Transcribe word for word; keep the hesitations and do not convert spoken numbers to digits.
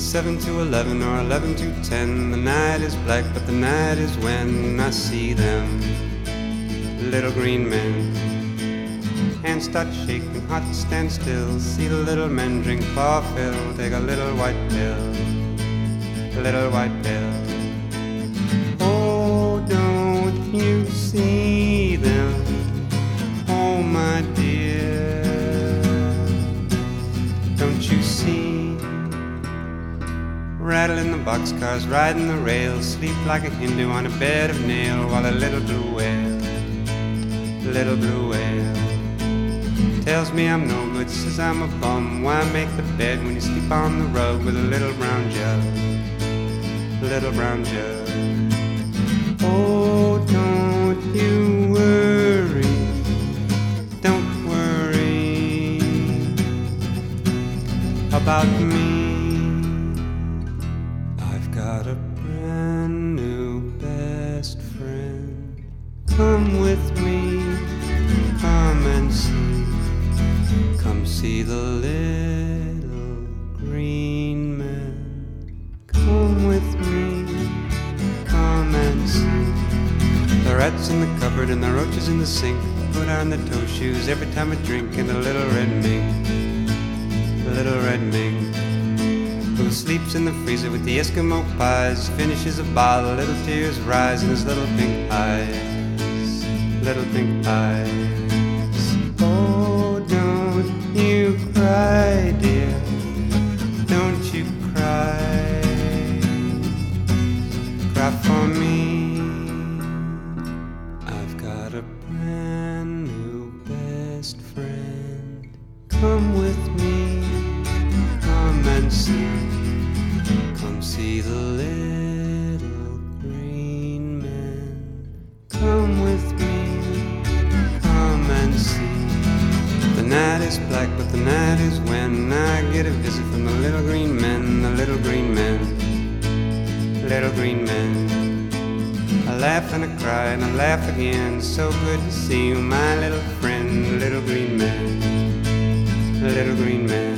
seven to eleven or eleven to ten. The night is black, but the night is when I see them little green men. Hands start shaking, hearts stand still. See the little men drink paw fill. Take a little white pill, a little white pill. Oh, don't you see them? Oh, my dear, don't you see? Rattling the boxcars, riding the rails, sleep like a Hindu on a bed of nail, while a little blue whale, little blue whale, tells me I'm no good, says I'm a bum. Why make the bed when you sleep on the rug with a little brown jug, little brown jug? Oh, don't you worry, don't worry about me. I've got a brand new best friend. Come with me, come and see. Come see the little green man. Come with me, come and see. The rats in the cupboard and the roaches in the sink. Put on the toe shoes every time I drink. And the little red mink, the little red mink, who sleeps in the freezer with the Eskimo pies. Finishes a bottle, little tears rise in his little pink eyes, little pink eyes. Oh, don't you cry, dear, don't you cry, cry for me. I've got a brand new best friend. Come with me, come and see. Come see the little green man. Come with me, come and see. The night is black, but the night is when I get a visit from the little green men, the little green men, little green men. I laugh and I cry and I laugh again. So good to see you, my little friend, little green man, little green man.